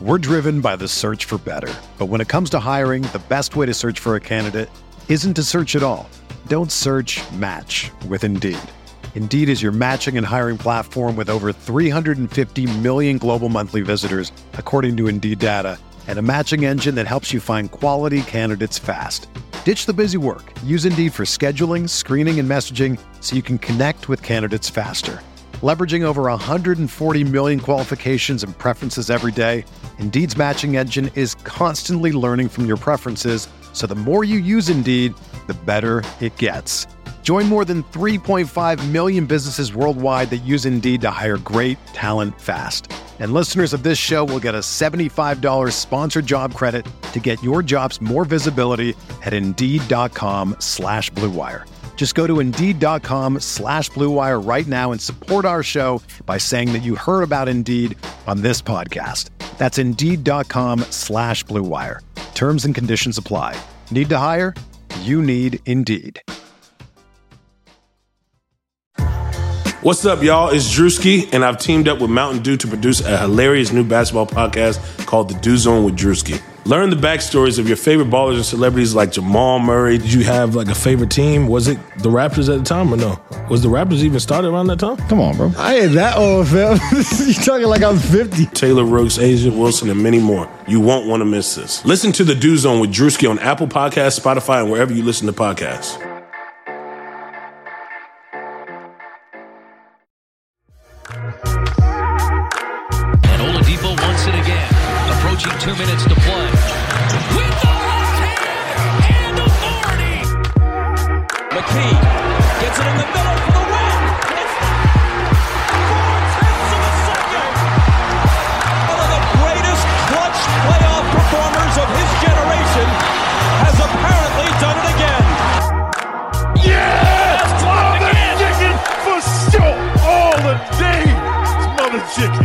We're driven by the search for better. But when it comes to hiring, the best way to search for a candidate isn't to search at all. Don't search, match with Indeed. Indeed is your matching and hiring platform with over 350 million global monthly visitors, according to Indeed data, and a matching engine that helps you find quality candidates fast. Ditch the busy work. Use Indeed for scheduling, screening, and messaging so you can connect with candidates faster. Leveraging over 140 million qualifications and preferences every day, Indeed's matching engine is constantly learning from your preferences, so the more you use Indeed, the better it gets. Join more than 3.5 million businesses worldwide that use Indeed to hire great talent fast. And listeners of this show will get a $75 sponsored job credit to get your jobs more visibility at Indeed.com/Blue Wire. Just go to Indeed.com/Blue Wire right now and support our show by saying that you heard about Indeed on this podcast. That's Indeed.com/Blue Wire. Terms and conditions apply. Need to hire? You need Indeed. What's up, y'all? It's Drewski, and I've teamed up with Mountain Dew to produce a hilarious new basketball podcast called The Dew Zone with Drewski. Learn the backstories of your favorite ballers and celebrities like Jamal Murray. Did you have like a favorite team? Was it the Raptors at the time or no? Was the Raptors even started around that time? Come on, bro. I ain't that old, fam. You talking like I'm 50. Taylor Rooks, Asia Wilson, and many more. You won't want to miss this. Listen to The Dew Zone with Drewski on Apple Podcasts, Spotify, and wherever you listen to podcasts. And Oladipo wants it again. Approaching 2 minutes to play. With the left hand and authority. McKee gets it in the middle for the win. It's 4/10 of a second. One of the greatest clutch playoff performers of his generation has apparently done it again. Yeah! Mother chicken for sure! All the day! It's mother chicken.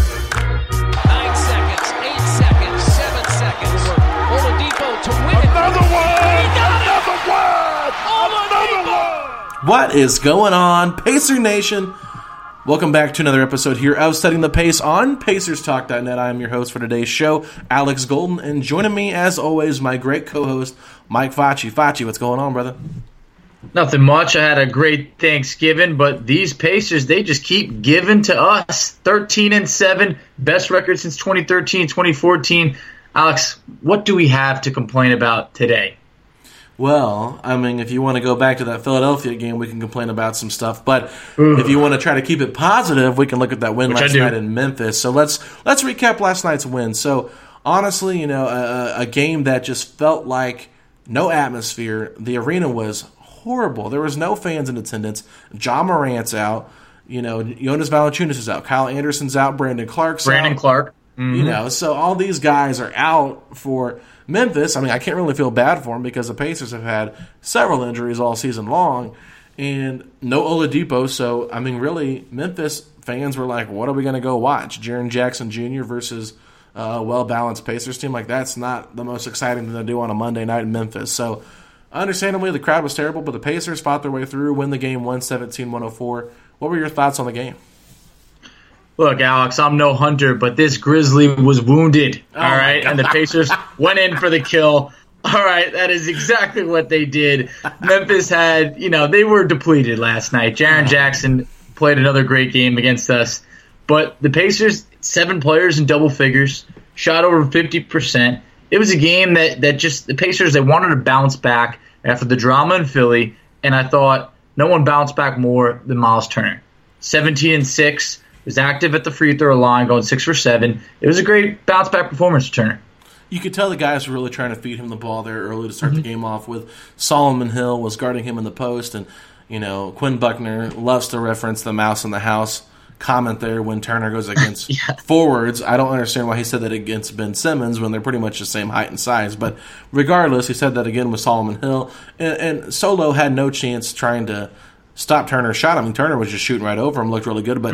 9 seconds, 8 seconds, 7 seconds. Oladipo to win it. Another one! He got it! Another one! Another one! What is going on, Pacer Nation? Welcome back to another episode here of Setting the Pace on PacersTalk.net. I am your host for today's show, Alex Golden, and joining me, as always, my great co-host, Mike Facci. Facci, what's going on, brother? Nothing much. I had a great Thanksgiving, but these Pacers, they just keep giving to us. 13-7, best record since 2013, 2014. Alex, what do we have to complain about today? Well, I mean, if you want to go back to that Philadelphia game, we can complain about some stuff. But if you want to try to keep it positive, we can look at that win last night in Memphis. So let's recap last night's win. So honestly, a game that just felt like no atmosphere. The arena was horrible. There was no fans in attendance. Ja Morant's out. Jonas Valanciunas is out. Kyle Anderson's out. Brandon Clark's out. Clark. Mm-hmm. So all these guys are out for Memphis. I mean, I can't really feel bad for them because the Pacers have had several injuries all season long and no Oladipo. So, I mean, really, Memphis fans were like, what are we going to go watch? Jaren Jackson Jr. versus a well-balanced Pacers team? Like, that's not the most exciting thing to do on a Monday night in Memphis. So, understandably, the crowd was terrible, but the Pacers fought their way through, win the game 117-104. What were your thoughts on the game? Look, Alex, I'm no hunter, but this Grizzly was wounded, all right? And the Pacers went in for the kill. All right, that is exactly what they did. Memphis had, they were depleted last night. Jaren Jackson played another great game against us. But the Pacers, 7 players in double figures, shot over 50%. It was a game that just the Pacers, they wanted to bounce back after the drama in Philly, and I thought no one bounced back more than Miles Turner. 17-6. Was active at the free throw line, going 6 for 7. It was a great bounce back performance for Turner. You could tell the guys were really trying to feed him the ball there early to start the game off with. Solomon Hill was guarding him in the post, and Quinn Buckner loves to reference the mouse in the house comment there when Turner goes against forwards. I don't understand why he said that against Ben Simmons when they're pretty much the same height and size. But regardless, he said that again with Solomon Hill, and Solo had no chance trying to stop Turner's shot. I mean, Turner was just shooting right over him, looked really good, but.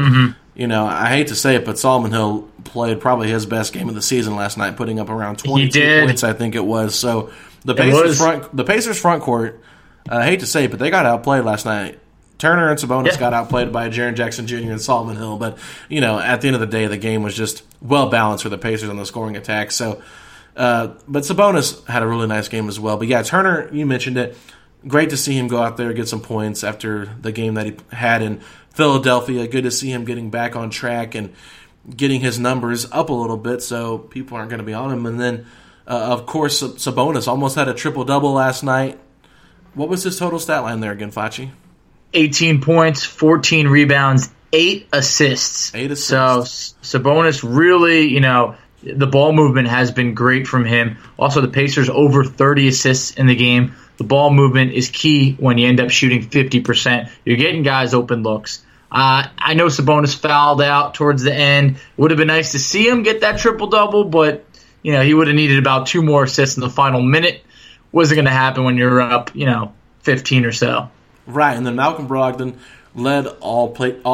I hate to say it, but Solomon Hill played probably his best game of the season last night, putting up around 22 points, I think it was. So the Pacers front court, I hate to say it, but they got outplayed last night Turner and Sabonis got outplayed by Jaren Jackson Jr. and Solomon Hill, but at the end of the day, the game was just well balanced for the Pacers on the scoring attack. So, but Sabonis had a really nice game as well. But yeah, Turner, you mentioned it. Great to see him go out there and get some points after the game that he had in Philadelphia. Good to see him getting back on track and getting his numbers up a little bit, so people aren't going to be on him. And then, of course, Sabonis almost had a triple-double last night. What was his total stat line there again, Facci? 18 points, 14 rebounds, 8 assists. 8 assists. So Sabonis really, the ball movement has been great from him. Also, the Pacers over 30 assists in the game. The ball movement is key when you end up shooting 50%. You're getting guys open looks. I know Sabonis fouled out towards the end. Would have been nice to see him get that triple-double, but he would have needed about 2 more assists in the final minute. Wasn't going to happen when you're up, 15 or so. Right, and then Malcolm Brogdon led all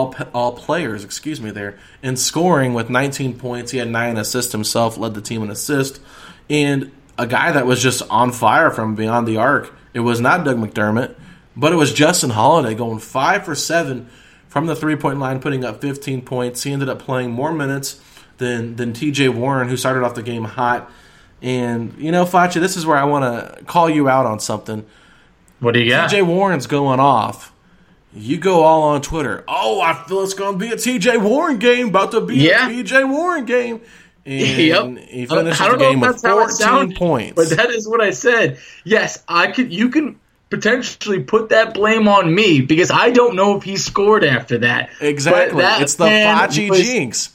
players, there in scoring with 19 points. He had 9 assists himself, led the team in assists, and a guy that was just on fire from beyond the arc. It was not Doug McDermott, but it was Justin Holiday going 5 for 7 from the three-point line, putting up 15 points. He ended up playing more minutes than T.J. Warren, who started off the game hot. And Facci, this is where I want to call you out on something. What do you got? T.J. Warren's going off. You go all on Twitter. Oh, I feel it's going to be a T.J. Warren game. About to be a T.J. Warren game. And he finishes the game with 14 points. But that is what I said. Yes, you can potentially put that blame on me because I don't know if he scored after that. Exactly. It's the Facci jinx.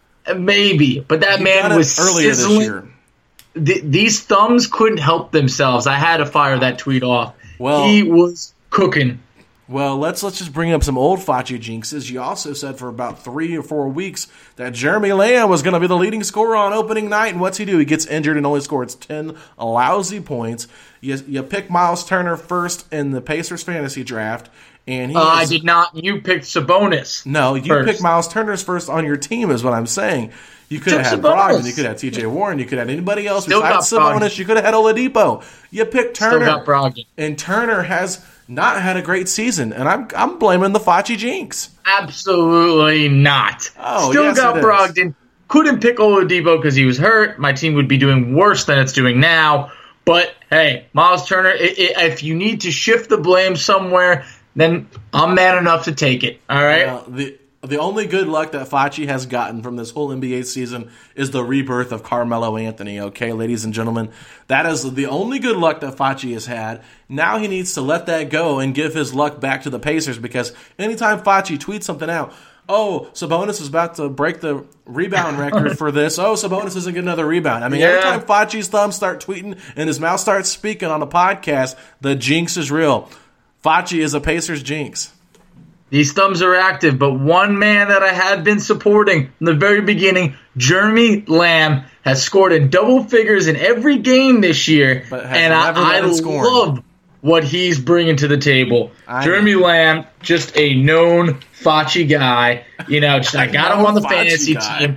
Maybe. But that man was earlier sizzling. This year. These thumbs couldn't help themselves. I had to fire that tweet off. Well, he was cooking. Well, let's just bring up some old Facci jinxes. You also said for about 3 or 4 weeks that Jeremy Lamb was going to be the leading scorer on opening night, and what's he do? He gets injured and only scores 10 lousy points. You pick Miles Turner first in the Pacers fantasy draft, and I did not. You picked Sabonis. No, you picked Miles Turner's first on your team, is what I'm saying. You could have had Brogdon, you could have T.J. Warren, you could have anybody else besides Sabonis. You could have had Oladipo. You picked Turner, still got Brogdon. And Turner has not had a great season, and I'm blaming the Facci jinx. Absolutely not. Still got Brogdon. Couldn't pick Oladipo because he was hurt. My team would be doing worse than it's doing now. But hey, Miles Turner, if you need to shift the blame somewhere, then I'm man enough to take it. All right. The only good luck that Facci has gotten from this whole NBA season is the rebirth of Carmelo Anthony, okay, ladies and gentlemen? That is the only good luck that Facci has had. Now he needs to let that go and give his luck back to the Pacers because anytime Facci tweets something out, oh, Sabonis is about to break the rebound record for this. Oh, Sabonis isn't getting another rebound. I mean, every time Facci's thumbs start tweeting and his mouth starts speaking on a podcast, the jinx is real. Facci is a Pacers jinx. These thumbs are active, but one man that I had been supporting from the very beginning, Jeremy Lamb, has scored in double figures in every game this year, and I love what he's bringing to the table. Jeremy Lamb, just a known Facci guy. I got him on the fantasy team.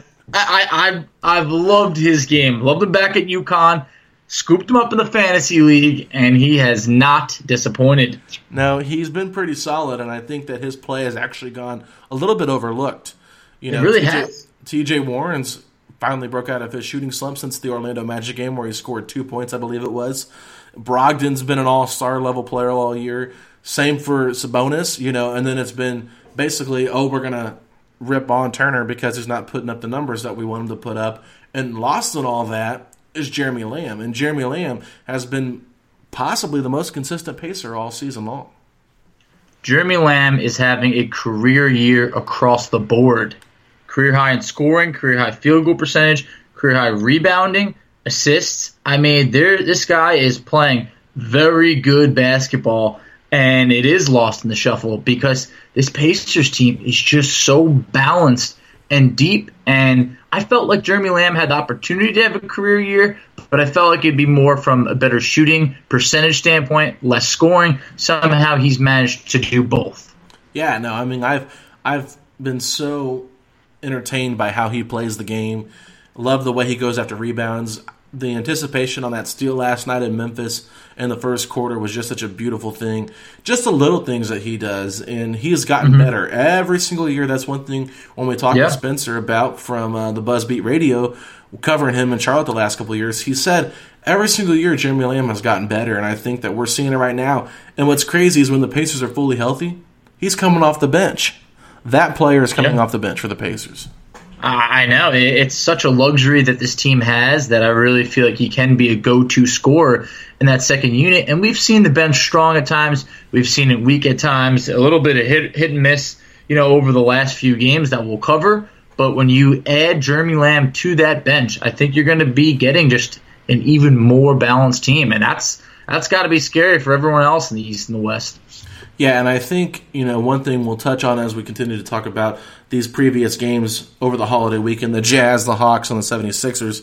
I've loved his game. Loved him back at UConn. Scooped him up in the fantasy league, and he has not disappointed. No, he's been pretty solid, and I think that his play has actually gone a little bit overlooked. It really has. T.J. Warren's finally broke out of his shooting slump since the Orlando Magic game where he scored 2 points, I believe it was. Brogdon's been an all-star level player all year. Same for Sabonis, and then it's been basically, we're going to rip on Turner because he's not putting up the numbers that we want him to put up. And lost in all that is Jeremy Lamb, and Jeremy Lamb has been possibly the most consistent Pacer all season long. Jeremy Lamb is having a career year across the board. Career high in scoring, career high field goal percentage, career high rebounding, assists. I mean, this guy is playing very good basketball, and it is lost in the shuffle because this Pacers team is just so balanced and deep, and I felt like Jeremy Lamb had the opportunity to have a career year, but I felt like it'd be more from a better shooting percentage standpoint, less scoring. Somehow he's managed to do both. Yeah, no, I mean, I've been so entertained by how he plays the game. Love the way he goes after rebounds. the anticipation on that steal last night in Memphis in the first quarter was just such a beautiful thing. Just the little things that he does, and he's gotten better every single year. That's one thing when we talk to Spencer about from the Buzzbeat Radio, covering him in Charlotte the last couple of years. He said every single year Jeremy Lamb has gotten better, and I think that we're seeing it right now. And what's crazy is when the Pacers are fully healthy, he's coming off the bench. That player is coming off the bench for the Pacers. I know. It's such a luxury that this team has that I really feel like he can be a go-to scorer in that second unit. And we've seen the bench strong at times. We've seen it weak at times. A little bit of hit and miss, over the last few games that we'll cover. But when you add Jeremy Lamb to that bench, I think you're going to be getting just an even more balanced team. And that's got to be scary for everyone else in the East and the West. Yeah, and I think, one thing we'll touch on as we continue to talk about these previous games over the holiday weekend, the Jazz, the Hawks, and the 76ers.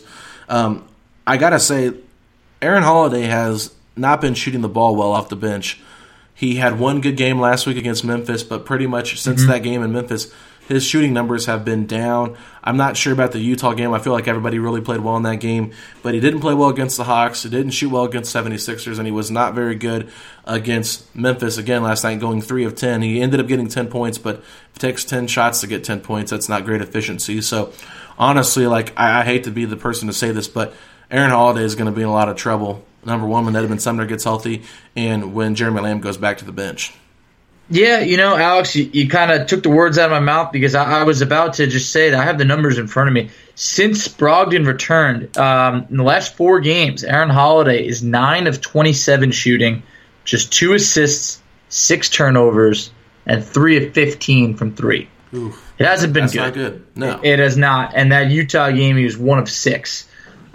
I got to say, Aaron Holiday has not been shooting the ball well off the bench. He had one good game last week against Memphis, but pretty much since that game in Memphis, his shooting numbers have been down. I'm not sure about the Utah game. I feel like everybody really played well in that game, but he didn't play well against the Hawks. He didn't shoot well against 76ers, and he was not very good against Memphis again last night, going 3 of 10. He ended up getting 10 points, but if it takes 10 shots to get 10 points, that's not great efficiency. So, honestly, I hate to be the person to say this, but Aaron Holiday is going to be in a lot of trouble. Number one, when Edmond Sumner gets healthy, and when Jeremy Lamb goes back to the bench. Yeah, Alex, you kind of took the words out of my mouth because I was about to just say that I have the numbers in front of me. Since Brogdon returned, in the last 4 games, Aaron Holiday is 9 of 27 shooting, just 2 assists, 6 turnovers, and 3 of 15 from 3. Oof, it hasn't been good. That's not good. No. It has not. And that Utah game, he was 1 of 6.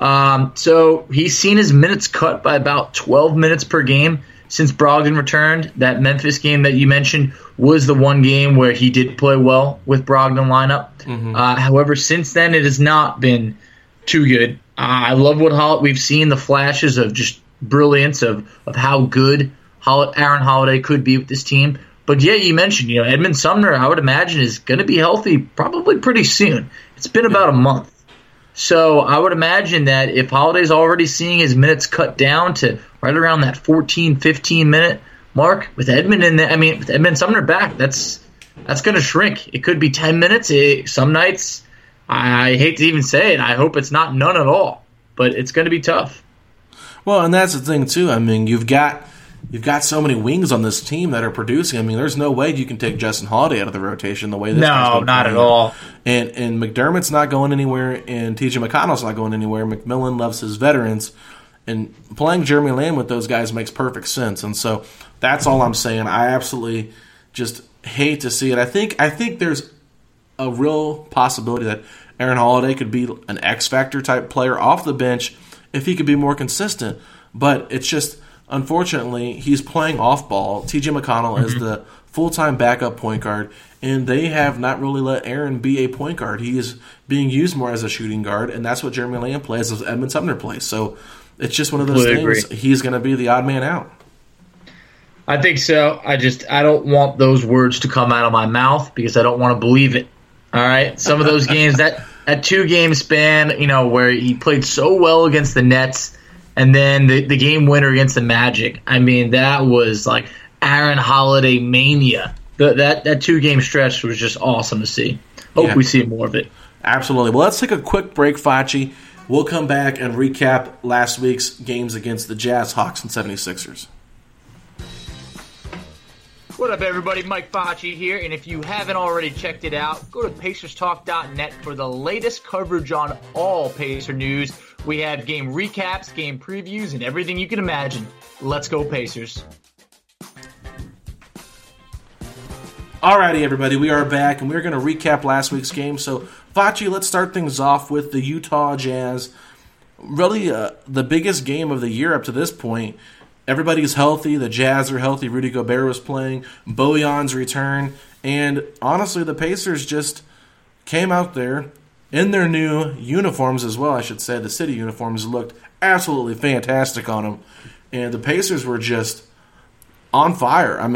So he's seen his minutes cut by about 12 minutes per game since Brogdon returned. That Memphis game that you mentioned was the one game where he did play well with Brogdon lineup. However, since then, it has not been too good. I love what we've seen, the flashes of just brilliance of how good Aaron Holiday could be with this team. But yeah, you mentioned, Edmond Sumner, I would imagine, is going to be healthy probably pretty soon. It's been about a month. So I would imagine that if Holiday's already seeing his minutes cut down to right around that 14, 15-minute mark, with Edmond with Edmond Sumner back, that's going to shrink. It could be 10 minutes. Some nights, I hate to even say it, I hope it's not none at all. But it's going to be tough. Well, and that's the thing, too. You've got so many wings on this team that are producing. There's no way you can take Justin Holiday out of the rotation the way this guy's been not playing. at all. And McDermott's not going anywhere, and TJ McConnell's not going anywhere. McMillan loves his veterans, and playing Jeremy Lamb with those guys makes perfect sense. And so that's all I'm saying. I absolutely just hate to see it. I think there's a real possibility that Aaron Holiday could be an X-Factor type player off the bench if he could be more consistent. But it's just, unfortunately, he's playing off-ball. T.J. McConnell is the full-time backup point guard, and they have not really let Aaron be a point guard. He is being used more as a shooting guard, and that's what Jeremy Lamb plays, as Edmond Sumner plays. So it's just one of those things. Agree. He's going to be the odd man out. I think so. I don't want those words to come out of my mouth because I don't want to believe it. All right? Some of those games, that 2-game span, where he played so well against the Nets, and then the game winner against the Magic. That was like Aaron Holiday mania. That 2-game stretch was just awesome to see. Hope we see more of it. Absolutely. Well, let's take a quick break, Facci. We'll come back and recap last week's games against the Jazz, Hawks, and 76ers. What up, everybody? Mike Facci here, and if you haven't already checked it out, go to PacersTalk.net for the latest coverage on all Pacer news. We have game recaps, game previews, and everything you can imagine. Let's go, Pacers. Alrighty, everybody, we are back, and we're going to recap last week's game. So, Facci, let's start things off with the Utah Jazz. Really, the biggest game of the year up to this point. Everybody's healthy. The Jazz are healthy. Rudy Gobert was playing. Bojan's return. And honestly, the Pacers just came out there in their new uniforms as well, I should say. The city uniforms looked absolutely fantastic on them. And the Pacers were just on fire.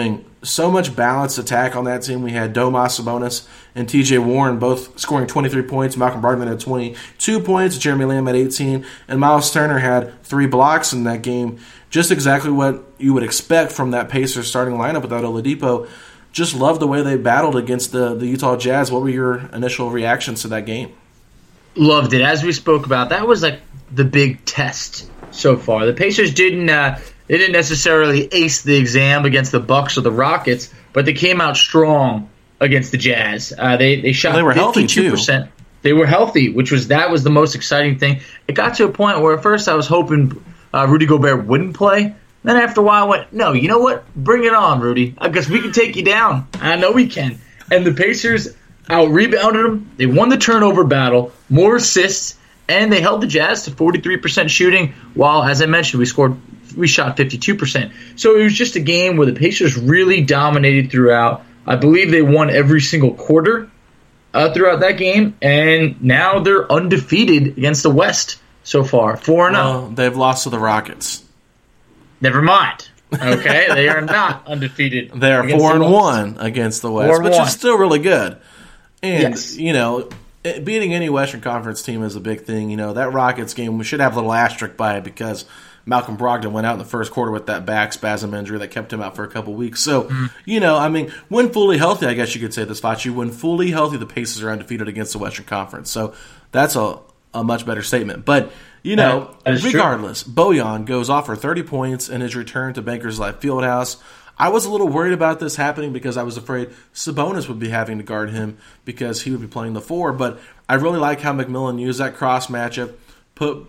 so much balanced attack on that team. We had Domas Sabonis and T.J. Warren both scoring 23 points. Malcolm Brogdon had 22 points. Jeremy Lamb had 18. And Miles Turner had 3 blocks in that game. Just exactly what you would expect from that Pacers starting lineup without Oladipo. Just loved the way they battled against the Utah Jazz. What were your initial reactions to that game? Loved it. As we spoke about, that was like the big test so far. The Pacers didn't necessarily ace the exam against the Bucks or the Rockets, but they came out strong against the Jazz. They shot 52%. They were healthy too. They were healthy, which was the most exciting thing. It got to a point where at first I was hoping Rudy Gobert wouldn't play. Then after a while I went, no, you know what? Bring it on, Rudy. I guess we can take you down. I know we can. And the Pacers out-rebounded them. They won the turnover battle, more assists, and they held the Jazz to 43% shooting, while, as I mentioned, we shot 52%. So it was just a game where the Pacers really dominated throughout. I believe they won every single quarter throughout that game, and now they're undefeated against the West so far, 4-0. Well, they've lost to the Rockets. Never mind. Okay, they are not undefeated. They are 4-1 against the West, which is still really good. And, yes. Beating any Western Conference team is a big thing. That Rockets game, we should have a little asterisk by it because Malcolm Brogdon went out in the first quarter with that back spasm injury that kept him out for a couple weeks. So, when fully healthy, I guess you could say this, Facci, when fully healthy, the Pacers are undefeated against the Western Conference. So that's a much better statement. But, regardless, Bojan goes off for 30 points in his return to Bankers Life Fieldhouse. I was a little worried about this happening because I was afraid Sabonis would be having to guard him because he would be playing the 4. But I really like how McMillan used that cross matchup, put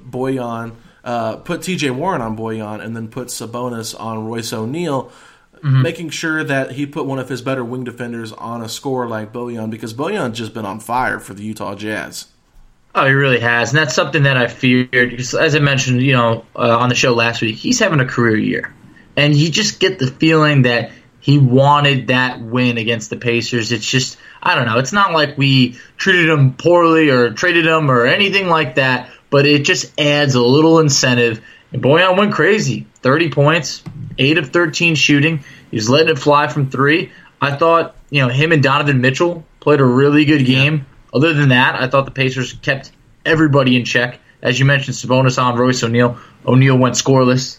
T.J. Warren on Bojan, and then put Sabonis on Royce O'Neal, making sure that he put one of his better wing defenders on a scorer like Bojan, because Bojan's just been on fire for the Utah Jazz. Oh, he really has, and that's something that I feared. Because as I mentioned, on the show last week, he's having a career year, and you just get the feeling that he wanted that win against the Pacers. It's just, I don't know. It's not like we treated him poorly or traded him or anything like that, but it just adds a little incentive. And Bojan went crazy. 30 points, 8 of 13 shooting. He was letting it fly from 3. I thought, him and Donovan Mitchell played a really good game. Other than that, I thought the Pacers kept everybody in check. As you mentioned, Sabonis on Royce O'Neal. O'Neal went scoreless.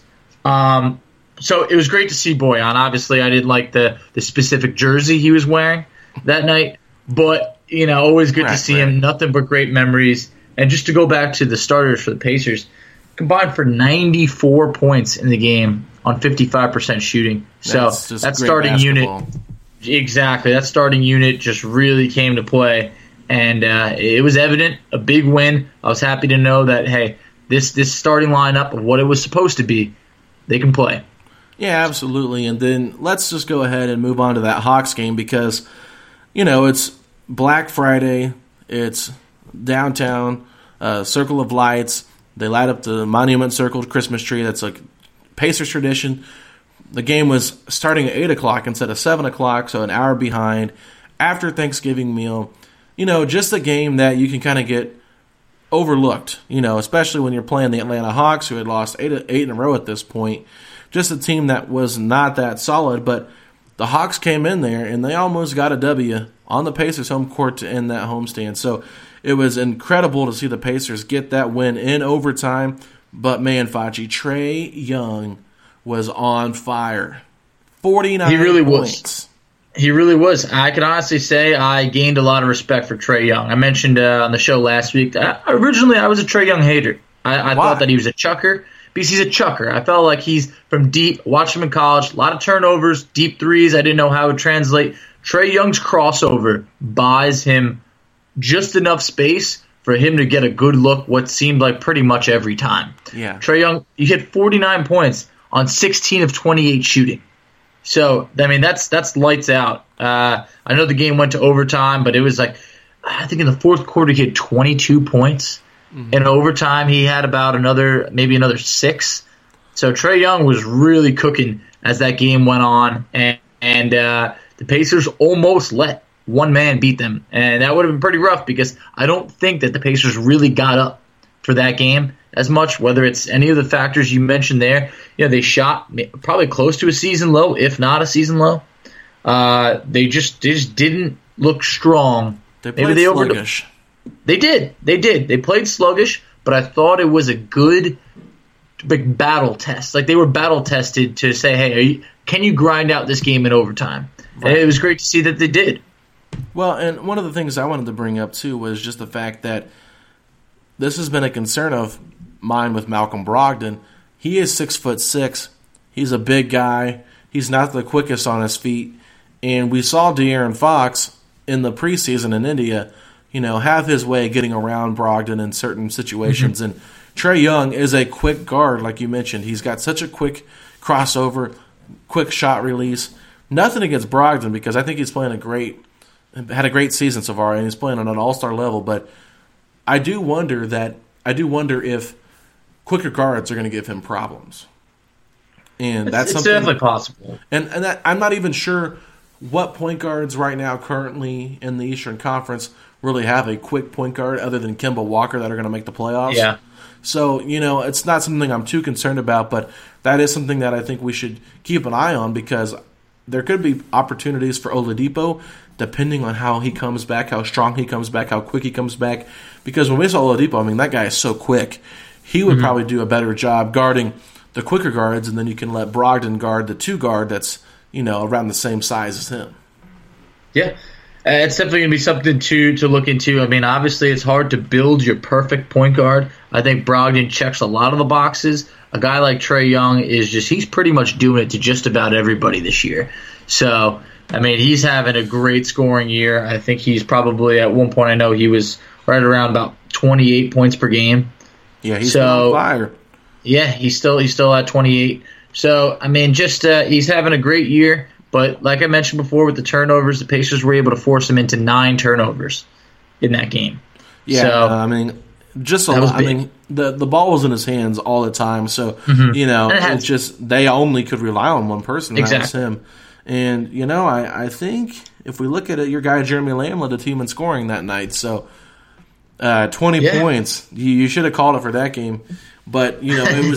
So it was great to see Bojan. Obviously, I didn't like the specific jersey he was wearing that night. But, always good to see him. Nothing but great memories. And just to go back to the starters for the Pacers, combined for 94 points in the game on 55% shooting. So that starting unit, exactly, that starting unit just really came to play. And it was evident, a big win. I was happy to know that, hey, this starting lineup of what it was supposed to be, they can play. Yeah, absolutely. And then let's just go ahead and move on to that Hawks game because, it's Black Friday. It's downtown, Circle of Lights. They light up the Monument Circle Christmas tree. That's like Pacers tradition. The game was starting at 8 o'clock instead of 7 o'clock, so an hour behind. After Thanksgiving meal, just a game that you can kind of get overlooked, especially when you're playing the Atlanta Hawks, who had lost 8 in a row at this point. Just a team that was not that solid, but the Hawks came in there, and they almost got a W on the Pacers' home court to end that homestand. So it was incredible to see the Pacers get that win in overtime. But, man, Facci, Trae Young was on fire. 49 He really points. Was. He really was. I can honestly say I gained a lot of respect for Trae Young. I mentioned on the show last week, originally I was a Trae Young hater. I thought that he was a chucker because he's a chucker. I felt like he's from deep, watched him in college, a lot of turnovers, deep threes. I didn't know how it would translate. Trae Young's crossover buys him just enough space for him to get a good look what seemed like pretty much every time. Yeah. Trae Young, he hit 49 points on 16 of 28 shooting. So, I mean, that's lights out. I know the game went to overtime, but it was like, I think in the fourth quarter he had 22 points. Mm-hmm. In overtime, he had about maybe another 6. So Trae Young was really cooking as that game went on, and the Pacers almost let one man beat them. And that would have been pretty rough because I don't think that the Pacers really got up for that game as much, whether it's any of the factors you mentioned there. They shot probably close to a season low, if not a season low. They just didn't look strong. They played sluggish. They did. They played sluggish, but I thought it was a good big battle test. Like, they were battle tested to say, hey, can you grind out this game in overtime? Right. And it was great to see that they did. Well, and one of the things I wanted to bring up, too, was just the fact that this has been a concern of mine with Malcolm Brogdon. He is 6'6". He's a big guy. He's not the quickest on his feet. And we saw De'Aaron Fox in the preseason in India, have his way getting around Brogdon in certain situations. And Trae Young is a quick guard, like you mentioned. He's got such a quick crossover, quick shot release. Nothing against Brogdon, because I think he's playing had a great season so far, and he's playing on an all-star level. But I do wonder if quicker guards are going to give him problems. And that's it's something definitely possible. And that, I'm not even sure what point guards right now currently in the Eastern Conference really have a quick point guard other than Kemba Walker that are going to make the playoffs. Yeah. So, it's not something I'm too concerned about, but that is something that I think we should keep an eye on, because there could be opportunities for Oladipo depending on how he comes back, how strong he comes back, how quick he comes back. Because when we saw Oladipo, that guy is so quick. He would probably do a better job guarding the quicker guards, and then you can let Brogdon guard the 2 guard that's, around the same size as him. Yeah. It's definitely going to be something to look into. Obviously, it's hard to build your perfect point guard. I think Brogdon checks a lot of the boxes. A guy like Trae Young he's pretty much doing it to just about everybody this year. So, he's having a great scoring year. I think he's probably, at one point, I know he was right around about 28 points per game. Yeah, he's on fire. Yeah, he's still at 28. So, he's having a great year. But like I mentioned before with the turnovers, the Pacers were able to force him into 9 turnovers in that game. Yeah, so, just a lot. The ball was in his hands all the time. So, it's just they only could rely on one person. Exactly. That was him. And, I think if we look at it, your guy Jeremy Lamb led the team in scoring that night. So, 20 points. You should have called it for that game. But, it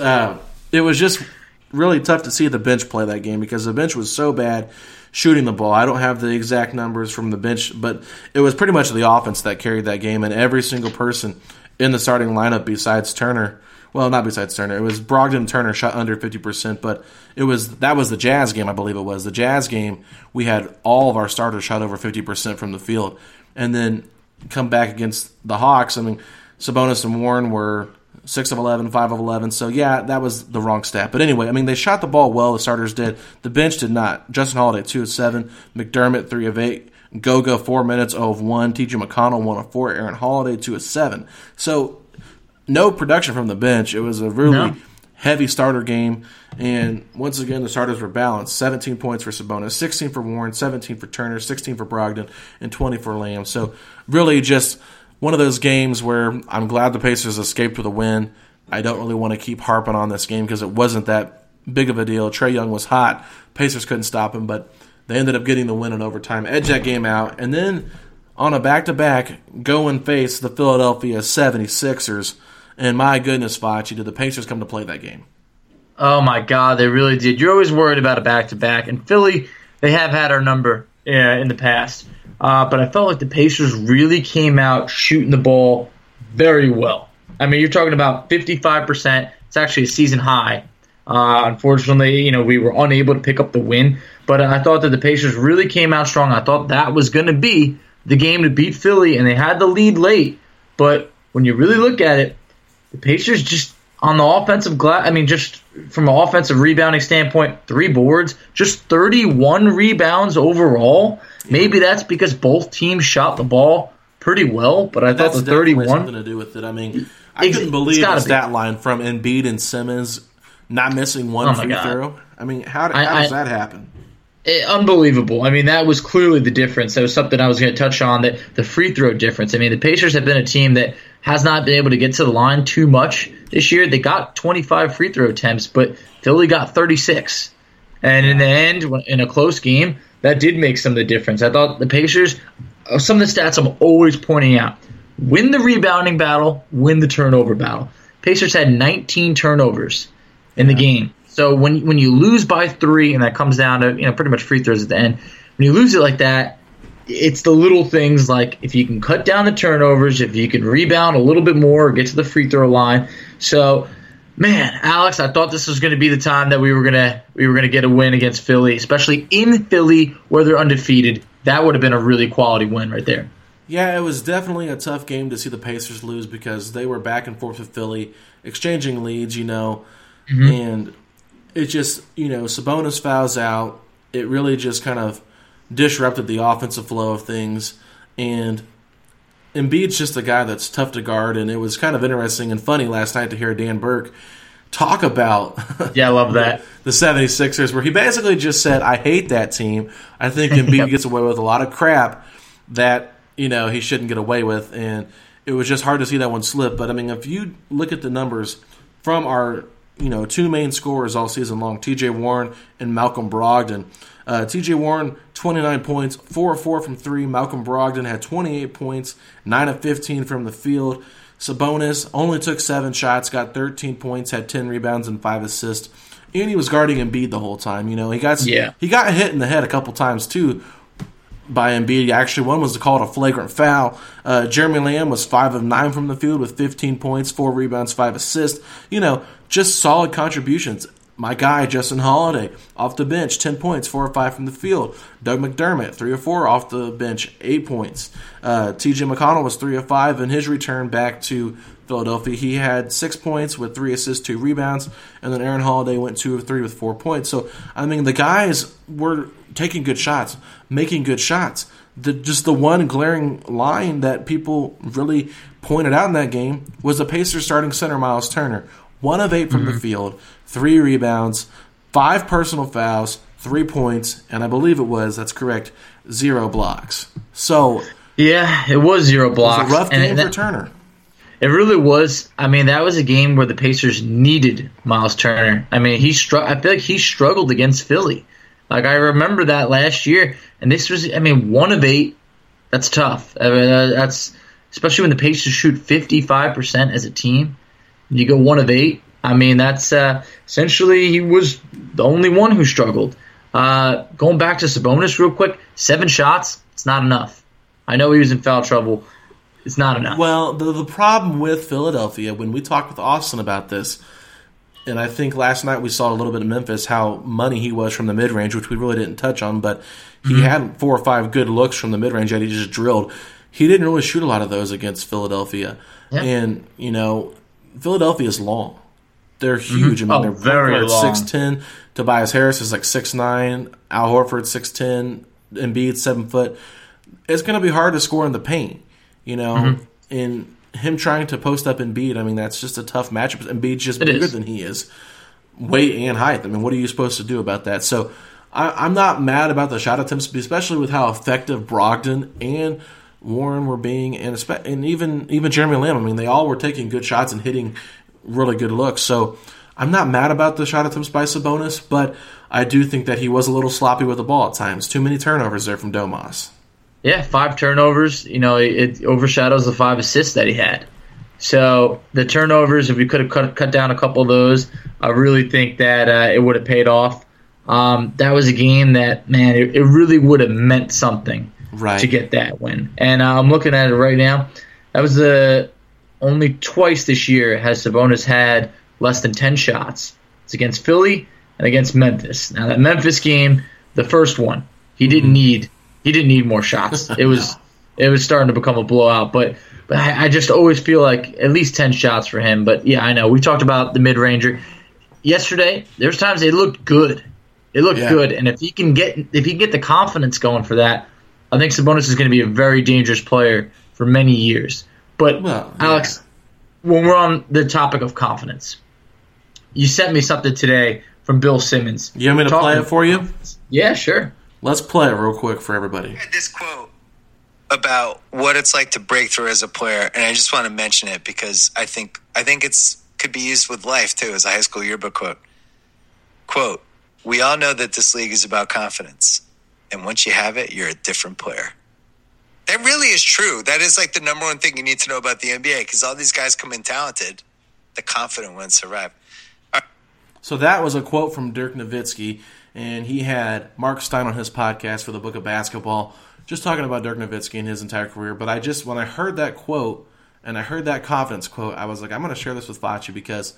was just really tough to see the bench play that game, because the bench was so bad shooting the ball. I don't have the exact numbers from the bench, but it was pretty much the offense that carried that game, and every single person in the starting lineup besides Turner, well, not besides Turner, it was Brogdon and Turner shot under 50%, but that was the Jazz game, I believe it was. The Jazz game, we had all of our starters shot over 50% from the field. And then come back against the Hawks, Sabonis and Warren were 6 of 11, 5 of 11. So, yeah, that was the wrong stat. But anyway, they shot the ball well. The starters did. The bench did not. Justin Holiday, 2 of 7. McDermott, 3 of 8. Goga, 4 minutes, 0 of 1. T.J. McConnell, 1 of 4. Aaron Holiday, 2 of 7. So, no production from the bench. It was a really heavy starter game. And once again, the starters were balanced. 17 points for Sabonis, 16 for Warren, 17 for Turner, 16 for Brogdon, and 20 for Lamb. So, really just one of those games where I'm glad the Pacers escaped with a win. I don't really want to keep harping on this game because it wasn't that big of a deal. Trae Young was hot. Pacers couldn't stop him, but they ended up getting the win in overtime, edge that game out, and then on a back-to-back, go and face the Philadelphia 76ers. And my goodness, Facci, did the Pacers come to play that game? Oh, my God, they really did. You're always worried about a back-to-back. And Philly, they have had our number in the past. But I felt like the Pacers really came out shooting the ball very well. You're talking about 55%. It's actually a season high. Unfortunately, we were unable to pick up the win. But I thought that the Pacers really came out strong. I thought that was going to be the game to beat Philly, and they had the lead late. But when you really look at it, the Pacers just on the offensive glass, just from an offensive rebounding standpoint, 3 boards, just 31 rebounds overall. Maybe that's because both teams shot the ball pretty well, but I thought the 31 something to do with it. I couldn't believe the stat line from Embiid and Simmons not missing one free throw. How does that happen? Unbelievable. That was clearly the difference. That was something I was going to touch on, that the free throw difference. The Pacers have been a team that has not been able to get to the line too much this year. They got 25 free throw attempts, but Philly got 36. And in the end, in a close game, that did make some of the difference. I thought the Pacers, some of the stats I'm always pointing out, win the rebounding battle, win the turnover battle. Pacers had 19 turnovers in the game. So when you lose by 3, and that comes down to pretty much free throws at the end, when you lose it like that, it's the little things like if you can cut down the turnovers, if you can rebound a little bit more, or get to the free throw line. So, man, Alex, I thought this was going to be the time that we were gonna get a win against Philly, especially in Philly where they're undefeated. That would have been a really quality win right there. Yeah, it was definitely a tough game to see the Pacers lose because they were back and forth with Philly, exchanging leads, and it just, Sabonis fouls out. It really just kind of disrupted the offensive flow of things, and Embiid's just a guy that's tough to guard, and it was kind of interesting and funny last night to hear Dan Burke talk about I love that. the 76ers, where he basically just said, I hate that team. I think Embiid gets away with a lot of crap that, he shouldn't get away with, and it was just hard to see that one slip. But, if you look at the numbers from our, 2 main scorers all season long, T.J. Warren and Malcolm Brogdon, T.J. Warren, 29 points, 4 of 4 from 3. Malcolm Brogdon had 28 points, 9 of 15 from the field. Sabonis only took 7 shots, got 13 points, had 10 rebounds and 5 assists. And he was guarding Embiid the whole time. He got hit in the head a couple times too by Embiid. Actually, one was called a flagrant foul. Jeremy Lamb was 5 of 9 from the field with 15 points, 4 rebounds, 5 assists. Just solid contributions. My guy, Justin Holiday, off the bench, 10 points, 4 or 5 from the field. Doug McDermott, 3 or 4 off the bench, 8 points. T.J. McConnell was 3 of 5 in his return back to Philadelphia. He had 6 points with 3 assists, 2 rebounds, and then Aaron Holiday went 2 of 3 with 4 points. So, the guys were taking good shots, making good shots. Just the one glaring line that people really pointed out in that game was the Pacers starting center, Miles Turner. 1 of 8 from the field, 3 rebounds, 5 personal fouls, 3 points, and I believe that's correct, 0 blocks. So, yeah, it was 0 blocks. It was a rough game for Turner. It really was. That was a game where the Pacers needed Miles Turner. I feel like he struggled against Philly. Like, I remember that last year, and this was, 1 of 8, that's tough. That's especially when the Pacers shoot 55% as a team. You go 1 of 8. That's essentially he was the only one who struggled. Going back to Sabonis real quick, 7 shots, it's not enough. I know he was in foul trouble. It's not enough. Well, the problem with Philadelphia, when we talked with Austin about this, and I think last night we saw a little bit of Memphis, how money he was from the mid-range, which we really didn't touch on, but he had 4 or 5 good looks from the mid-range that he just drilled. He didn't really shoot a lot of those against Philadelphia. Yeah. And, Philadelphia is long. They're huge. They're very long. 6'10". Tobias Harris is like 6'9". Al Horford 6'10". Embiid 7 foot. It's going to be hard to score in the paint, And him trying to post up Embiid, that's just a tough matchup. Embiid's just bigger than he is, weight and height. what are you supposed to do about that? So I'm not mad about the shot attempts, especially with how effective Brogdon and Warren were being, and even Jeremy Lamb. They all were taking good shots and hitting really good looks. So I'm not mad about the shot attempts by Sabonis, but I do think that he was a little sloppy with the ball at times. Too many turnovers there from Domas. Yeah, 5 turnovers. It overshadows the 5 assists that he had. So the turnovers, if we could have cut down a couple of those, I really think that it would have paid off. That was a game that, man, it really would have meant something. Right. To get that win. And I'm looking at it right now. That was only twice this year has Sabonis had less than 10 shots. It's against Philly and against Memphis. Now that Memphis game, the first one, he didn't need more shots. It was starting to become a blowout. But I just always feel like at least 10 shots for him. But yeah, I know we talked about the mid-ranger yesterday. There's times they looked good. It looked good, and if he can get the confidence going for that, I think Sabonis is going to be a very dangerous player for many years. But, Alex, when we're on the topic of confidence, you sent me something today from Bill Simmons. You want me to play it for you? Yeah, sure. Let's play it real quick for everybody. I had this quote about what it's like to break through as a player, and I just want to mention it because I think it's could be used with life, too, as a high school yearbook quote. Quote, "We all know that this league is about confidence. And once you have it, you're a different player." That really is true. That is like the number one thing you need to know about the NBA because all these guys come in talented. The confident ones survive. So that was a quote from Dirk Nowitzki, and he had Mark Stein on his podcast for the Book of Basketball, just talking about Dirk Nowitzki and his entire career. But when I heard that quote, and I heard that confidence quote, I was like, I'm going to share this with Facci because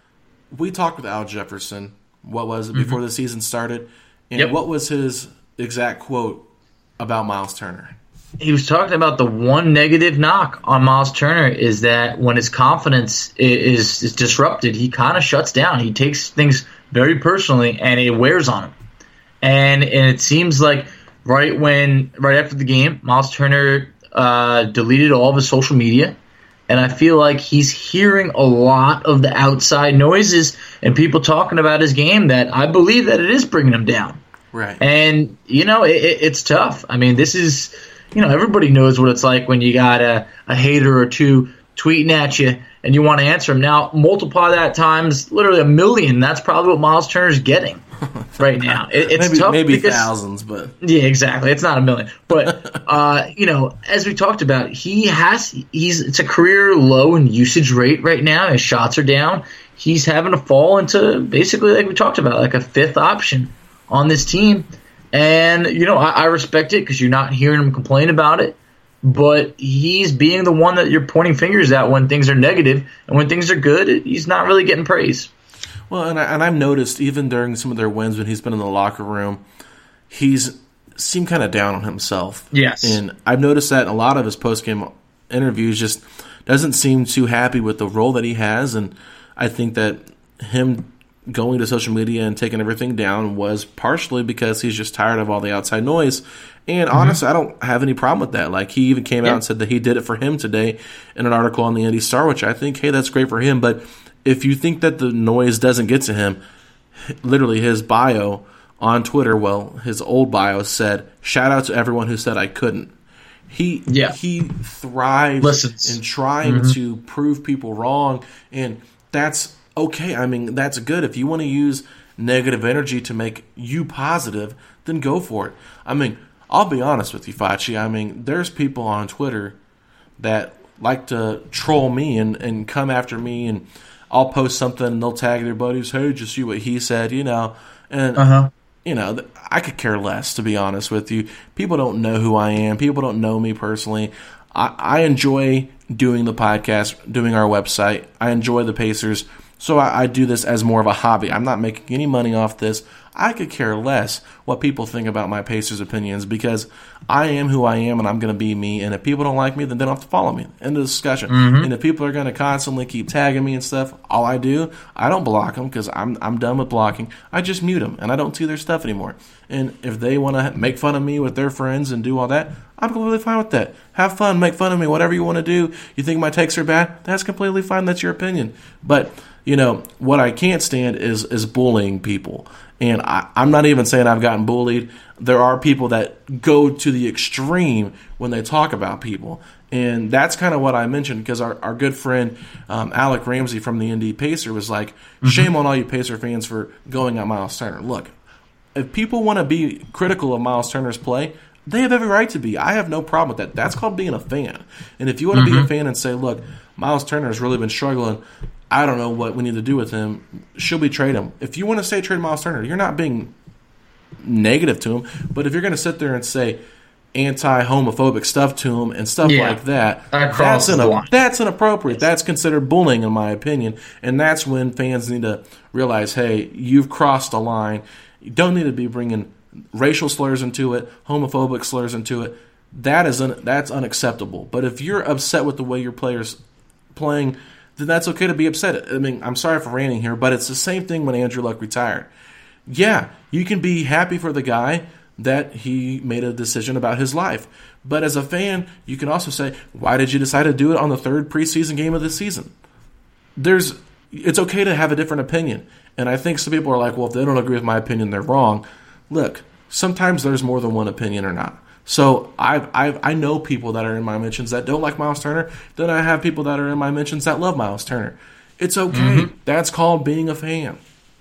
we talked with Al Jefferson, what was it, before the season started, and what was his exact quote about Miles Turner? He was talking about the one negative knock on Miles Turner is that when his confidence is disrupted, he kind of shuts down. He takes things very personally, and it wears on him. And it seems like right after the game, Miles Turner deleted all of his social media, and I feel like he's hearing a lot of the outside noises and people talking about his game that I believe that it is bringing him down. Right. And, it's tough. I mean, this is... everybody knows what it's like when you got a hater or two tweeting at you and you want to answer them. Now, multiply that times literally 1 million. That's probably what Miles Turner's getting right now. It's tough. Maybe thousands, but... Yeah, exactly. It's not 1 million. But, as we talked about, it's a career low in usage rate right now. His shots are down. He's having to fall into basically, like we talked about, like a fifth option on this team. And, I respect it because you're not hearing him complain about it. But he's being the one that you're pointing fingers at when things are negative. And when things are good, he's not really getting praise. Well, and I've noticed even during some of their wins when he's been in the locker room, he's seemed kind of down on himself. Yes. And I've noticed that in a lot of his post-game interviews just doesn't seem too happy with the role that he has. And I think that him going to social media and taking everything down was partially because he's just tired of all the outside noise. And honestly, I don't have any problem with that. Like, he even came out and said that he did it for him today in an article on the Indy Star, which I think, hey, that's great for him. But if you think that the noise doesn't get to him, literally his bio on Twitter, his old bio said, shout out to everyone who said I couldn't. He thrives in trying to prove people wrong, and that's okay. I mean, that's good. If you want to use negative energy to make you positive, then go for it. I mean, I'll be honest with you, Facci. I mean, there's people on Twitter that like to troll me and come after me, and I'll post something and they'll tag their buddies, hey, just see what he said, And, I could care less, to be honest with you. People don't know who I am. People don't know me personally. I enjoy doing the podcast, doing our website. I enjoy the Pacers. So I do this as more of a hobby. I'm not making any money off this. I could care less what people think about my Pacers opinions because I am who I am and I'm going to be me. And if people don't like me, then they don't have to follow me. End of discussion. And if people are going to constantly keep tagging me and stuff, all I do, I don't block them because I'm done with blocking. I just mute them and I don't see their stuff anymore. And if they want to make fun of me with their friends and do all that, I'm completely fine with that. Have fun, make fun of me, whatever you want to do. You think my takes are bad? That's completely fine. That's your opinion. But what I can't stand is bullying people. And I'm not even saying I've gotten bullied. There are people that go to the extreme when they talk about people. And that's kind of what I mentioned because our good friend Alec Ramsey from the Indy Pacer was like, shame on all you Pacer fans for going at Miles Turner. Look, if people want to be critical of Miles Turner's play, they have every right to be. I have no problem with that. That's called being a fan. And if you want to be a fan and say, look, Miles Turner has really been struggling, I don't know what we need to do with him. Should we trade him? If you want to say trade Miles Turner, you're not being negative to him. But if you're going to sit there and say anti-homophobic stuff to him and stuff like that, that's inappropriate. That's considered bullying, in my opinion. And that's when fans need to realize, hey, you've crossed a line. You don't need to be bringing racial slurs into it, homophobic slurs into it. That's unacceptable. But if you're upset with the way your player's playing, then that's okay to be upset. I mean, I'm sorry for ranting here, but it's the same thing when Andrew Luck retired. Yeah, you can be happy for the guy that he made a decision about his life. But as a fan, you can also say, why did you decide to do it on the third preseason game of the season? It's okay to have a different opinion. And I think some people are like, well, if they don't agree with my opinion, they're wrong. Look, sometimes there's more than one opinion or not. So I know people that are in my mentions that don't like Miles Turner. Then I have people that are in my mentions that love Miles Turner. It's okay. That's called being a fan.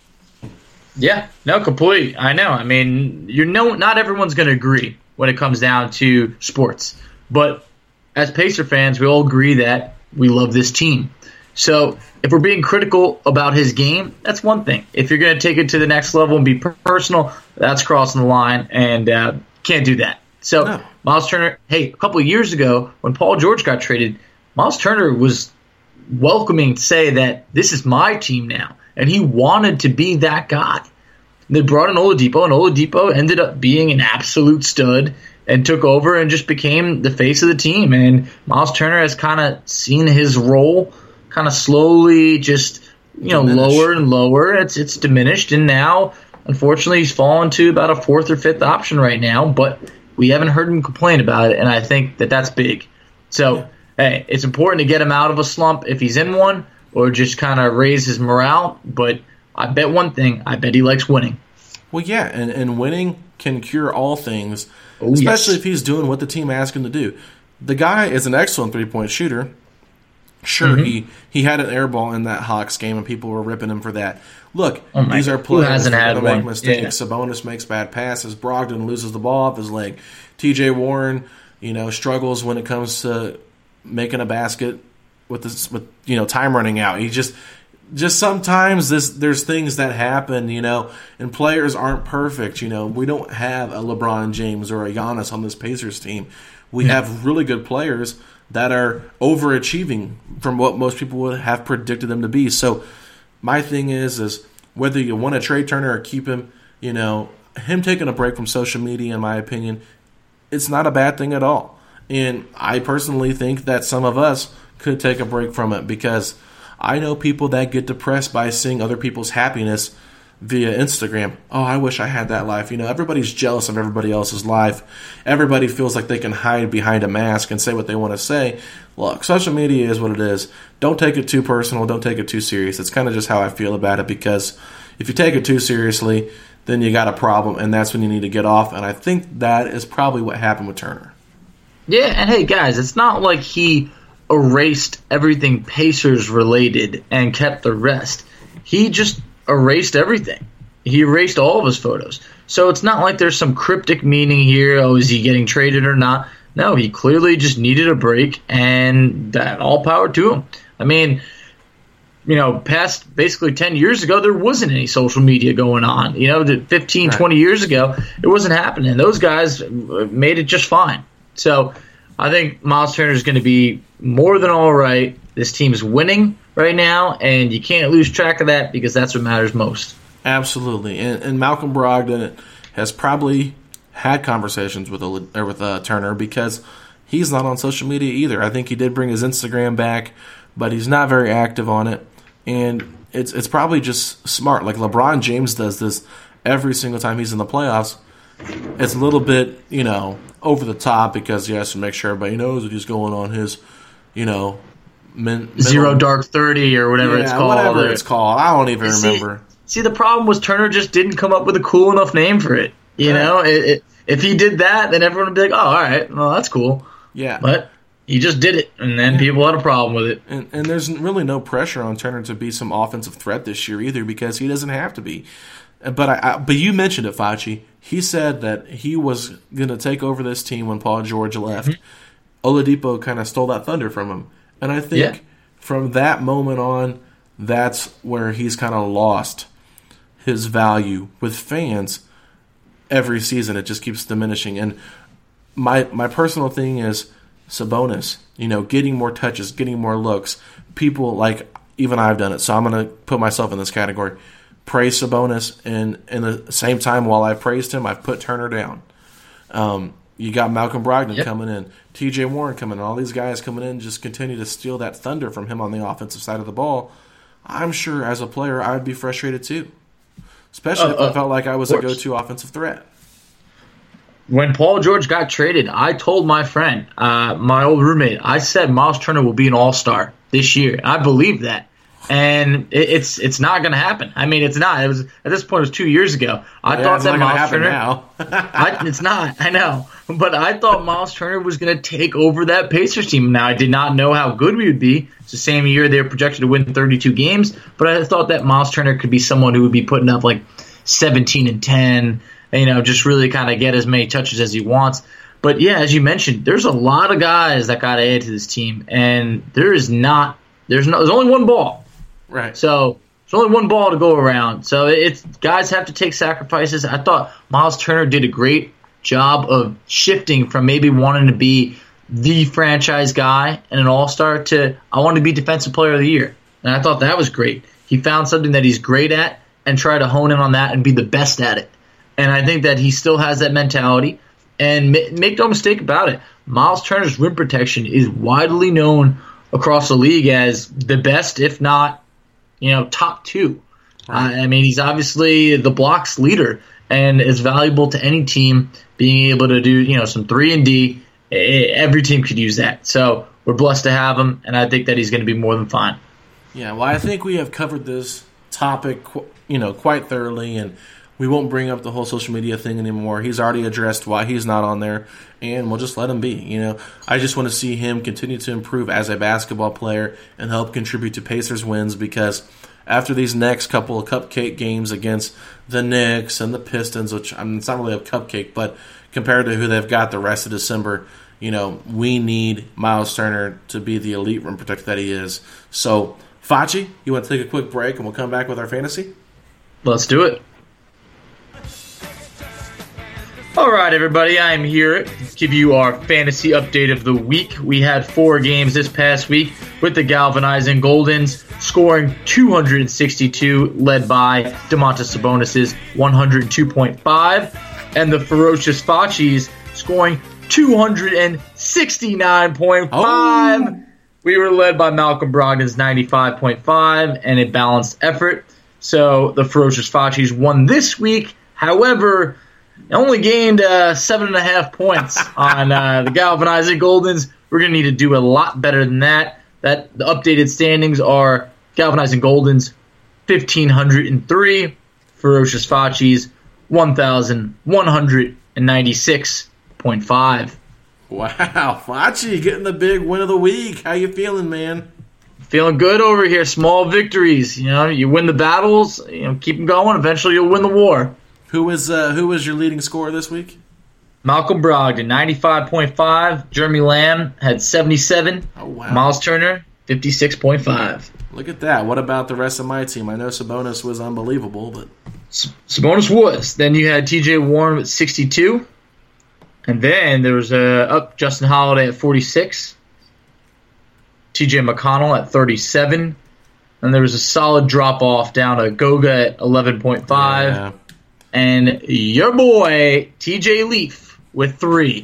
Yeah, no, completely. I know. I mean, not everyone's going to agree when it comes down to sports. But as Pacer fans, we all agree that we love this team. So if we're being critical about his game, that's one thing. If you're going to take it to the next level and be personal, that's crossing the line, and can't do that. So no. Miles Turner, hey, a couple of years ago when Paul George got traded, Miles Turner was welcoming to say that this is my team now, and he wanted to be that guy. They brought in Oladipo, and Oladipo ended up being an absolute stud and took over and just became the face of the team. And Miles Turner has kind of seen his role kind of slowly just lower and lower. It's diminished, and now, unfortunately, he's fallen to about a 4th or 5th option right now, but we haven't heard him complain about it, and I think that that's big. So, hey, it's important to get him out of a slump if he's in one, or just kind of raise his morale, but I bet one thing, I bet he likes winning. Well, yeah, and winning can cure all things, especially if he's doing what the team asked him to do. The guy is an excellent three-point shooter. Sure, he had an air ball in that Hawks game, and people were ripping him for that. Look, these are players that make mistakes. Yeah. Sabonis makes bad passes. Brogdon loses the ball off his leg. T.J. Warren, struggles when it comes to making a basket with time running out. He just sometimes there's things that happen, and players aren't perfect. We don't have a LeBron James or a Giannis on this Pacers team. We have really good players that are overachieving from what most people would have predicted them to be. So my thing is whether you want to trade Turner or keep him, him taking a break from social media, in my opinion, it's not a bad thing at all. And I personally think that some of us could take a break from it, because I know people that get depressed by seeing other people's happiness via Instagram. Oh, I wish I had that life. Everybody's jealous of everybody else's life. Everybody feels like they can hide behind a mask and say what they want to say. Look, social media is what it is. Don't take it too personal. Don't take it too serious. It's kind of just how I feel about it, because if you take it too seriously, then you got a problem, and that's when you need to get off. And I think that is probably what happened with Turner. Yeah, and hey, guys, it's not like he erased everything Pacers related and kept the rest. He just erased everything. He erased all of his photos. So it's not like there's some cryptic meaning here. Oh, is he getting traded or not? No, he clearly just needed a break, and that all power to him. I mean, past basically 10 years ago, there wasn't any social media going on. 15, 20 years ago, it wasn't happening. Those guys made it just fine. So I think Miles Turner is going to be more than all right. This team is winning right now, and you can't lose track of that, because that's what matters most. Absolutely. And Malcolm Brogdon has probably had conversations with Turner, because he's not on social media either. I think he did bring his Instagram back, but he's not very active on it. And it's probably just smart. Like LeBron James does this every single time he's in the playoffs. It's a little bit, over the top, because he has to make sure everybody knows that he's going on his, Zero Dark 30 or whatever it's called. Whatever it's called. I don't even remember. See, the problem was Turner just didn't come up with a cool enough name for it. If he did that, then everyone would be like, oh, all right, well, that's cool. Yeah. But he just did it, and then people had a problem with it. And there's really no pressure on Turner to be some offensive threat this year either, because he doesn't have to be. But you mentioned it, Facci. He said that he was going to take over this team when Paul George left. Oladipo kind of stole that thunder from him. And I think from that moment on, that's where he's kind of lost his value with fans. Every season, it just keeps diminishing. And my personal thing is Sabonis, getting more touches, getting more looks. People, like, even I've done it, so I'm going to put myself in this category. Praise Sabonis, and in the same time, while I praised him, I've put Turner down. You got Malcolm Brogdon coming in, T.J. Warren coming in, all these guys coming in just continue to steal that thunder from him on the offensive side of the ball. I'm sure as a player I would be frustrated too, especially if I felt like I was a go-to offensive threat. When Paul George got traded, I told my friend, my old roommate, I said Miles Turner will be an all-star this year. I believe that. And it's not going to happen. I mean, it's not. It was at this point. It was 2 years ago. I thought that Miles Turner. Now. It's not. I know, but I thought Miles Turner was going to take over that Pacers team. Now I did not know how good we would be. It's the same year they were projected to win 32 games, but I thought that Miles Turner could be someone who would be putting up like 17 and 10. Just really kind of get as many touches as he wants. But yeah, as you mentioned, there's a lot of guys that got to add to this team, and there is not There's only one ball. Right. So there's only one ball to go around. So it's guys have to take sacrifices. I thought Miles Turner did a great job of shifting from maybe wanting to be the franchise guy and an all-star to I want to be Defensive Player of the Year. And I thought that was great. He found something that he's great at and tried to hone in on that and be the best at it. And I think that he still has that mentality. And make no mistake about it, Miles Turner's rim protection is widely known across the league as the best, if not, top two. Right. I mean, he's obviously the blocks leader and is valuable to any team being able to do, some 3-and-D. Every team could use that. So we're blessed to have him, and I think that he's going to be more than fine. Yeah, well, I think we have covered this topic, quite thoroughly, and we won't bring up the whole social media thing anymore. He's already addressed why he's not on there, and we'll just let him be. I just want to see him continue to improve as a basketball player and help contribute to Pacers wins, because after these next couple of cupcake games against the Knicks and the Pistons, which it's not really a cupcake, but compared to who they've got the rest of December, we need Miles Turner to be the elite rim protector that he is. So, Facci, you want to take a quick break and we'll come back with our fantasy? Let's do it. All right, everybody, I am here to give you our fantasy update of the week. We had 4 games this past week with the Galvanizing Goldens scoring 262, led by Domantas Sabonis' 102.5, and the Ferocious Facci's scoring 269.5. Oh. We were led by Malcolm Brogdon's 95.5 and a balanced effort. So the Ferocious Facci's won this week. However, only gained 7.5 points on the Galvanizing Goldens. We're going to need to do a lot better than that. The updated standings are Galvanizing Goldens 1,503, Ferocious Facci's 1,196.5. Wow, Facci getting the big win of the week. How you feeling, man? Feeling good over here. Small victories. You win the battles. Keep them going. Eventually, you'll win the war. Who was your leading scorer this week? Malcolm Brogdon, 95.5. Jeremy Lamb had 77. Oh, wow. Miles Turner, 56.5. Look at that. What about the rest of my team? I know Sabonis was unbelievable, but Sabonis was. Then you had T.J. Warren with 62. And then there was Justin Holiday at 46. T.J. McConnell at 37. And there was a solid drop-off down to Goga at 11.5. Yeah. And your boy, T.J. Leaf, with 3.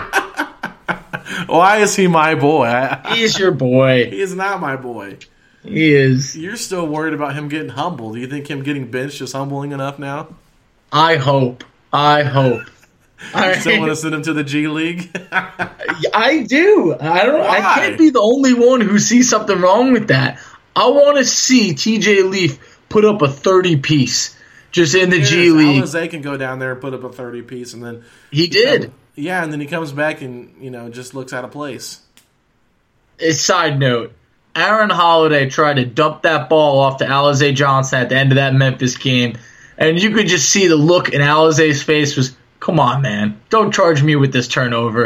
Why is he my boy? He is your boy. He is not my boy. He is. You're still worried about him getting humbled. Do you think him getting benched is humbling enough now? I hope. You still want to send him to the G League? I do. I can't be the only one who sees something wrong with that. I want to see T.J. Leaf put up a 30-piece just in the G League. Alizé can go down there and put up a 30-piece, and then he did. And then he comes back and just looks out of place. A side note: Aaron Holiday tried to dump that ball off to Alizé Johnson at the end of that Memphis game, and you could just see the look in Alizé's face was, "Come on, man! Don't charge me with this turnover."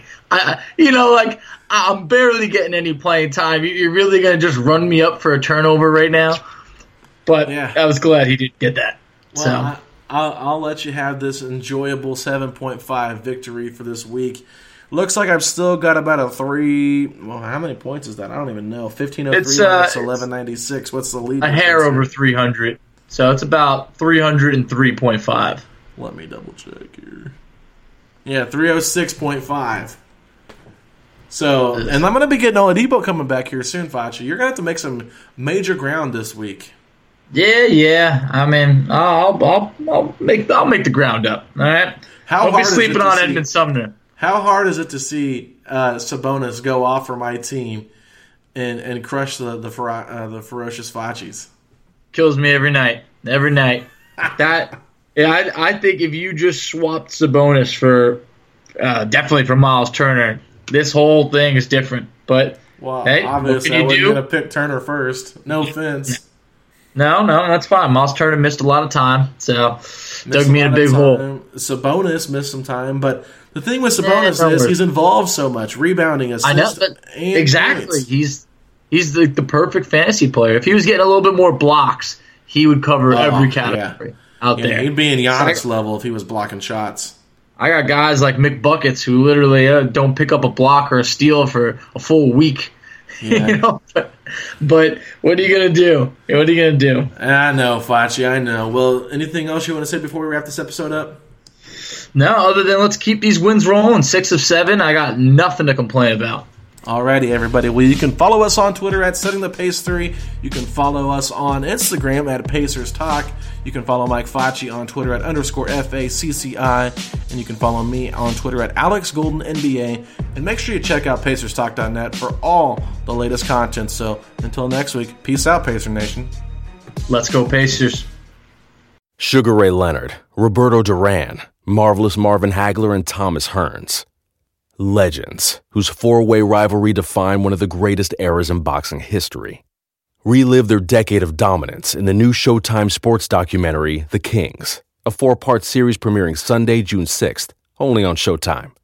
I'm barely getting any playing time. You're really gonna just run me up for a turnover right now? But I was glad he didn't get that. Well, so I'll let you have this enjoyable 7.5 victory for this week. Looks like I've still got about a 3. Well, how many points is that? I don't even know. 1,503 minus 1196. What's the lead? A hair over 300. So it's about 303.5. Let me double check here. Yeah, 306.5. So, and I'm going to be getting Oladipo coming back here soon, Facci. You're going to have to make some major ground this week. Yeah. I mean, I'll make the ground up. All right. I'll be sleeping on Edmund Sumner. How hard is it to see Sabonis go off for my team and crush the Ferocious Facci's? Kills me every night. Every night. I think if you just swapped Sabonis for definitely for Miles Turner, this whole thing is different. But hey, obviously, I wasn't going to pick Turner first. No offense. No, that's fine. Miles Turner missed a lot of time, so dug me in a big hole. Sabonis missed some time, but the thing with Sabonis is he's involved so much, rebounding, assists. I know, exactly. Points. He's He's the perfect fantasy player. If he was getting a little bit more blocks, he would cover every category out there. He'd be in Giannis level if he was blocking shots. I got guys like Mick Buckets who literally don't pick up a block or a steal for a full week. Yeah. But what are you going to do? What are you going to do? I know, Facci, I know. Well, anything else you want to say before we wrap this episode up? No, other than let's keep these wins rolling. 6 of 7. I got nothing to complain about. Alrighty, everybody. Well, you can follow us on Twitter at SettingThePace3. You can follow us on Instagram at Pacers Talk. You can follow Mike Facci on Twitter at _FACCI. And you can follow me on Twitter at AlexGoldenNBA. And make sure you check out PacersTalk.net for all the latest content. So until next week, peace out, Pacer Nation. Let's go, Pacers. Sugar Ray Leonard, Roberto Duran, Marvelous Marvin Hagler, and Thomas Hearns. Legends, whose four-way rivalry defined one of the greatest eras in boxing history. Relive their decade of dominance in the new Showtime sports documentary, The Kings, a 4-part series premiering Sunday, June 6th, only on Showtime.